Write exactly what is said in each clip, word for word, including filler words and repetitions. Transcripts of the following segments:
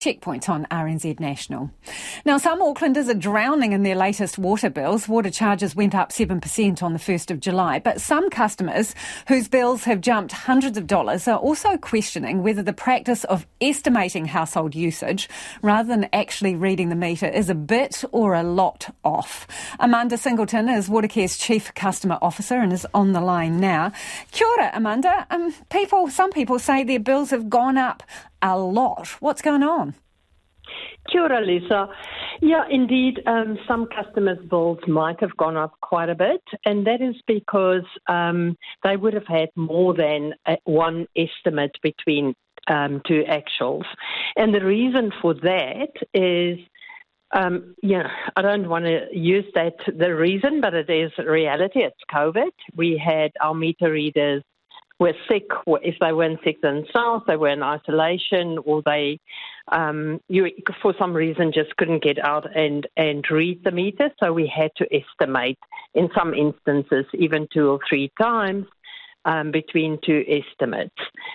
Checkpoint on R N Z National. Now, some Aucklanders are drowning in their latest water bills. Water charges went up seven percent on the first of July, but some customers whose bills have jumped hundreds of dollars are also questioning whether the practice of estimating household usage rather than actually reading the meter is a bit or a lot off. Amanda Singleton is Watercare's Chief Customer Officer and is on the line now. Kia ora, Amanda. Um, people, some people say their bills have gone up a lot. What's going on? Kia ora, Lisa. Yeah, indeed, um, some customers' bills might have gone up quite a bit, and that is because um, they would have had more than uh, one estimate between um, two actuals. And the reason for that is, um, yeah, I don't want to use that the reason, but it is reality. It's COVID. We had our meter readers were sick. If they weren't sick themselves, they were in isolation, or they, um, you, for some reason, just couldn't get out and, and read the meter. So we had to estimate, in some instances, even two or three times um, between two estimates.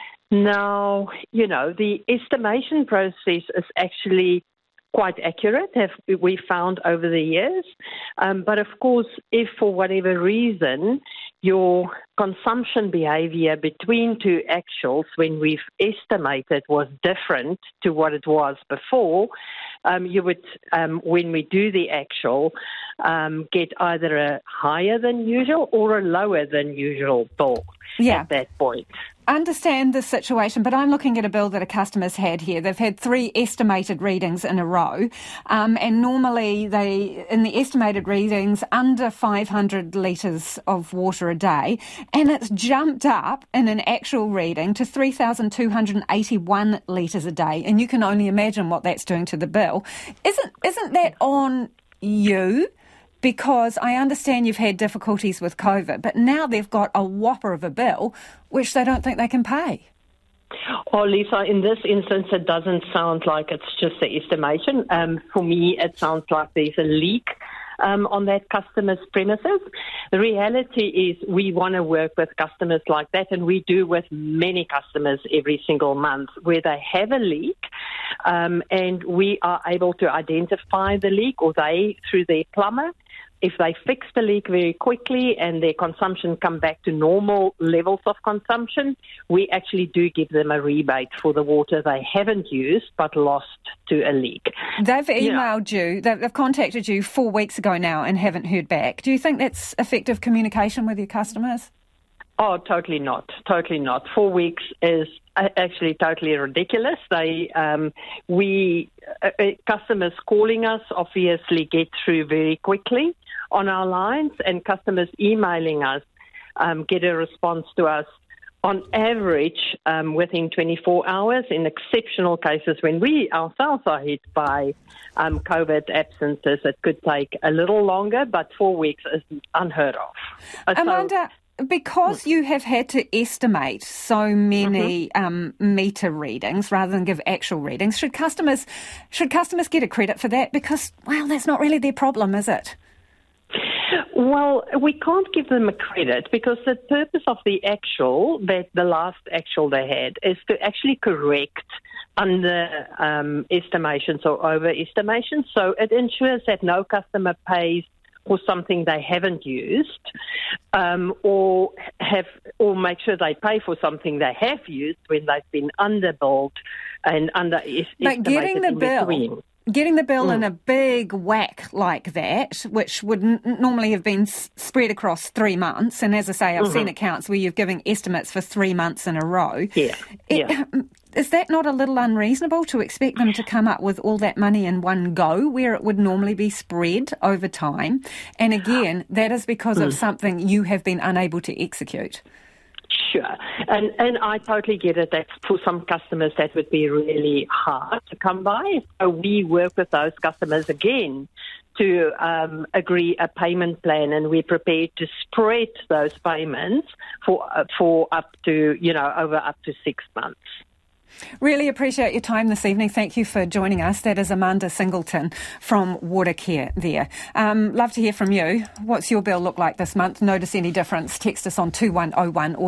Now, you know, the estimation process is actually quite accurate, have we found over the years. Um, but of course, if for whatever reason your consumption behaviour between two actuals when we've estimated was different to what it was before, um, you would, um, when we do the actual, um, get either a higher than usual or a lower than usual bill yeah. at that point. I understand the situation, but I'm looking at a bill that a customer's had here. They've had three estimated readings in a row, um, and normally they, in the estimated readings, under five hundred litres of water a day, and it's jumped up in an actual reading to three thousand two hundred eighty-one litres a day, and you can only imagine what that's doing to the bill. Isn't isn't that on you? Because I understand you've had difficulties with COVID, but now they've got a whopper of a bill which they don't think they can pay. Oh, Lisa, in this instance, it doesn't sound like it's just the estimation. Um, for me, it sounds like there's a leak um, on that customer's premises. The reality is we want to work with customers like that, and we do with many customers every single month where they have a leak, um, and we are able to identify the leak, or they, through their plumber, if they fix the leak very quickly and their consumption come back to normal levels of consumption, we actually do give them a rebate for the water they haven't used but lost to a leak. They've emailed you, you they've, they've contacted you four weeks ago now and haven't heard back. Do you think that's effective communication with your customers? Oh, totally not. Totally not. Four weeks is actually totally ridiculous. They, um, we, uh, customers calling us obviously get through very quickly on our lines, and customers emailing us um, get a response to us on average um, within twenty-four hours. In exceptional cases, when we ourselves are hit by um, COVID absences, it could take a little longer, but four weeks is unheard of. Uh, Amanda, so, because you have had to estimate so many mm-hmm. um, meter readings rather than give actual readings, should customers should customers get a credit for that? Because, well, that's not really their problem, is it? Well, we can't give them a credit because the purpose of the actual, that the last actual they had, is to actually correct under um, estimations or overestimations. So it ensures that no customer pays for something they haven't used, um, or have, or make sure they pay for something they have used when they've been underbilled and underestimated. But getting the bill. Between. Getting the bill mm. in a big whack like that, which would n- normally have been s- spread across three months, and as I say, I've mm-hmm. seen accounts where you're giving estimates for three months in a row. Yeah. It, yeah. Is that not a little unreasonable to expect them to come up with all that money in one go, where it would normally be spread over time? And again, that is because mm. of something you have been unable to execute. Sure. And and I totally get it that for some customers that would be really hard to come by. So we work with those customers again to um, agree a payment plan, and we're prepared to spread those payments for uh, for up to, you know, over up to six months. Really appreciate your time this evening. Thank you for joining us. That is Amanda Singleton from Watercare there. Um, love to hear from you. What's your bill look like this month? Notice any difference? Text us on two one oh one or